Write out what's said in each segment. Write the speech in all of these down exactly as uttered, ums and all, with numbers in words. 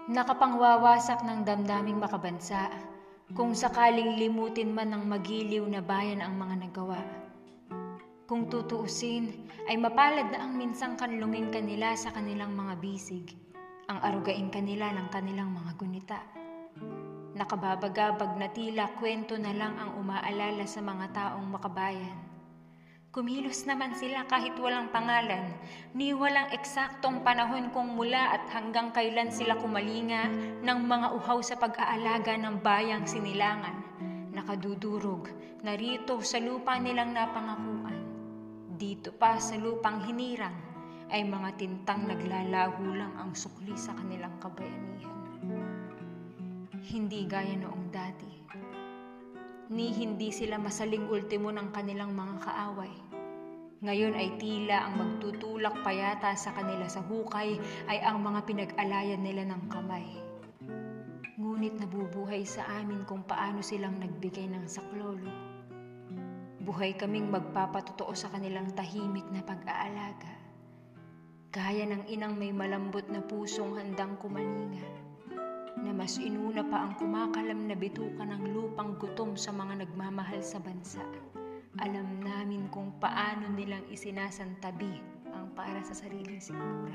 Nakapangwawasak ng damdaming makabansa, kung sakaling limutin man ng magiliw na bayan ang mga nagawa. Kung tutuusin, ay mapalad na ang minsang kanlungin kanila sa kanilang mga bisig, ang arugain kanila ng kanilang mga gunita. Nakababagabag na tila kwento na lang ang umaalala sa mga taong makabayan. Kumilos naman sila kahit walang pangalan, ni walang eksaktong panahon kung mula at hanggang kailan sila kumalinga ng mga uhaw sa pag-aalaga ng bayang sinilangan. Nakadudurog, narito sa lupa nilang napangakuan. Dito pa sa lupang hinirang, ay mga tintang naglalaho lang ang sukli sa kanilang kabayanihan. Hindi gaya noong dati. Ni hindi sila masaling ultimo ng kanilang mga kaaway. Ngayon ay tila ang magtutulak payata sa kanila sa hukay ay ang mga pinag-alayan nila ng kamay. Ngunit nabubuhay sa amin kung paano silang nagbigay ng saklolo. Buhay kaming magpapatotoo sa kanilang tahimik na pag-aalaga. Gaya ng inang may malambot na pusong handang kumalinga, na mas inuna pa ang kumakalam na bituka ng lupang gutom sa mga nagmamahal sa bansa. Alam namin kung paano nilang isinasantabi ang para sa sariling sikmura.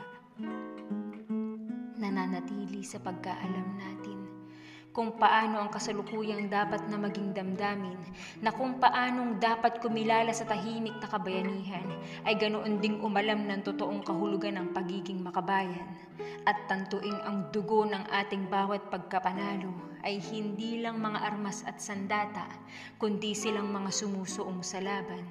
Nananatili sa pagkaalam natin kung paano ang kasalukuyang dapat na maging damdamin, na kung paanong dapat kumilala sa tahimik na kabayanihan, ay ganoon ding umalam ng totoong kahulugan ng pagiging makabayan, at tantuing ang dugo ng ating bawat pagkapanalo ay hindi lang mga armas at sandata, kundi silang mga sumusuong sa laban.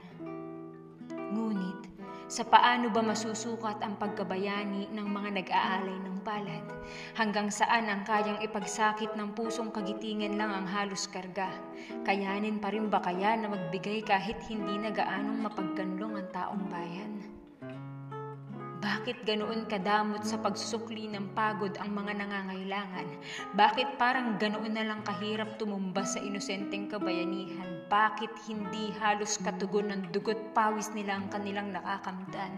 Ngunit, sa paano ba masusukat ang pagkabayani ng mga nag-aalay ng palad? Hanggang saan ang kayang ipagsakit ng pusong kagitingan lang ang halos karga? Kayanin pa rin ba kaya na magbigay kahit hindi na gaanong mapagkanlong ang taong bayan? Bakit ganoon kadamot sa pagsusukli ng pagod ang mga nangangailangan? Bakit parang ganoon na lang kahirap tumumba sa inosenteng kabayanihan? Bakit hindi halos katugon ng dugot pawis nila ang kanilang nakakamtan?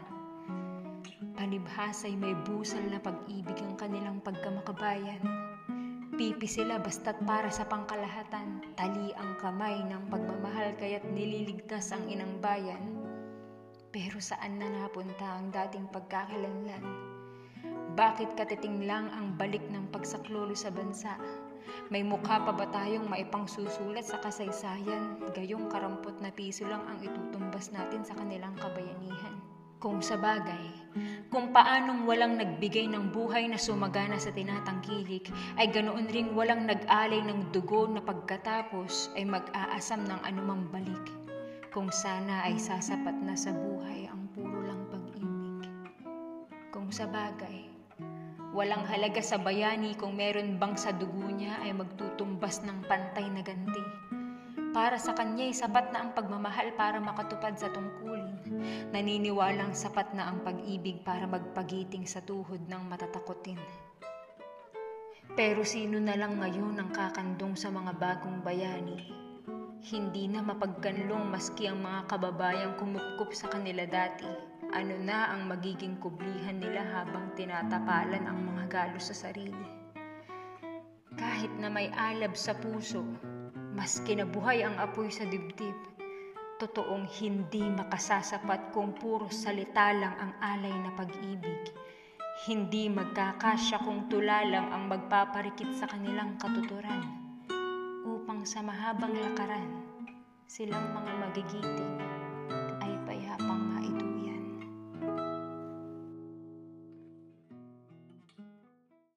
Palibhasa'y may busal na pag-ibig ang kanilang pagkamakabayan. Pipi sila basta't para sa pangkalahatan, tali ang kamay ng pagmamahal kaya't nililigtas ang inang bayan. Pero saan na napunta ang dating pagkakalanlan? Bakit katiting lang ang balik ng pagsaklolo sa bansa? May mukha pa ba tayong maipangsusulat sa kasaysayan? Gayong karampot na piso lang ang itutumbas natin sa kanilang kabayanihan. Kung sa bagay, kung paanong walang nagbigay ng buhay na sumagana sa tinatangkilik, ay ganoon ring walang nag-alay ng dugo na pagkatapos ay mag-aasam ng anumang balik. Kung sana ay sasapat na sa buhay ang puro lang pag-ibig. Kung sa bagay, walang halaga sa bayani kung meron bang sa dugo niya ay magtutumbas ng pantay na ganti. Para sa kanya'y sapat na ang pagmamahal para makatupad sa tungkulin. Naniniwalang sapat na ang pag-ibig para magpagiting sa tuhod ng matatakotin. Pero sino na lang ngayon ang kakandong sa mga bagong bayani? Hindi na mapagkanlong maski ang mga kababayang kumupkup sa kanila dati. Ano na ang magiging kublihan nila habang tinatapalan ang mga galos sa sarili? Kahit na may alab sa puso, mas kinabuhay ang apoy sa dibdib. Totoong hindi makasasapat kung puro salita lang ang alay na pag-ibig. Hindi magkakasya kung tula lang ang magpaparikit sa kanilang katuturan. Upang sa mahabang lakaran, silang mga magigiting.